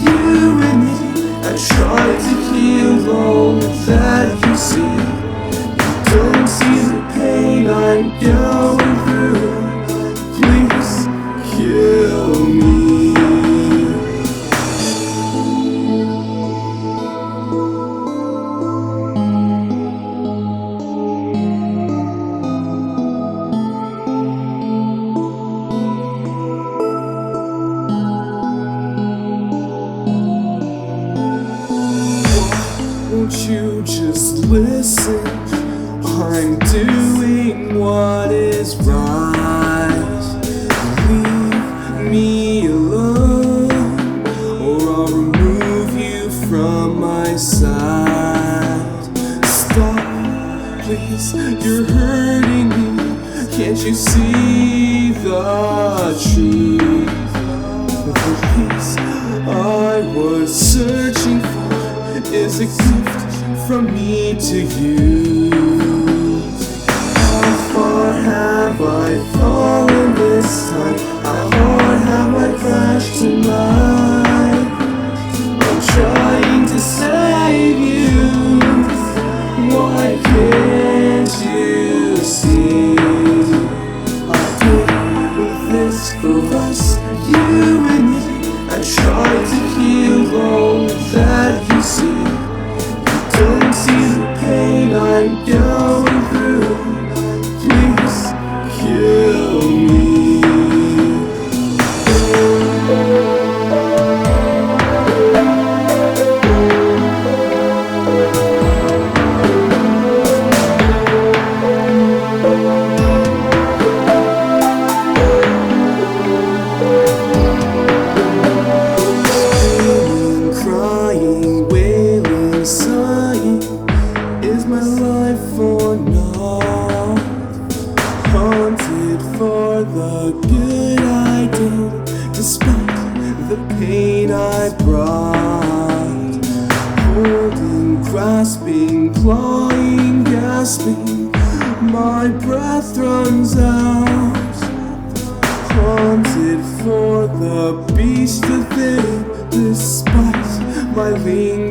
you and me. I try to heal all that you see. You don't see the pain I'm going through. Please kill me. Won't you just listen? I'm doing what is right. Leave me alone, or I'll remove you from my sight. Stop, please, you're hurting me. Can't you see the truth? The peace I was searching for is a gift from me to you. How far have I fallen this time? How hard have I crashed tonight? I'm trying to save you. Why can't you see? I did this for us, you and me. I tried to heal all that you see. You don't see the pain I'm going through. Please kill me. Is my life or not? Haunted for the good I did, despite the pain I brought. Holding, grasping, clawing, gasping, my breath runs out. Haunted for the beast within, despite my lingering